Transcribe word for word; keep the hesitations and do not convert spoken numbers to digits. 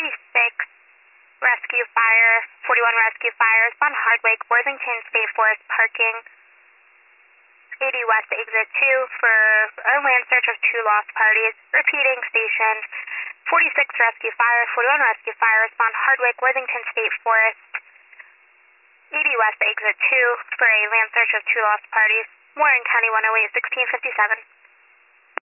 forty-six Rescue Fire, forty-one Rescue Fire, respond Hardwick, Worthington State Forest parking, eighty West Exit two for a land search of two lost parties. Repeating, station forty-six Rescue Fire, forty-one Rescue Fire, respond Hardwick, Worthington State Forest, eighty West Exit two for a land search of two lost parties. Warren County one oh eight, sixteen fifty-seven.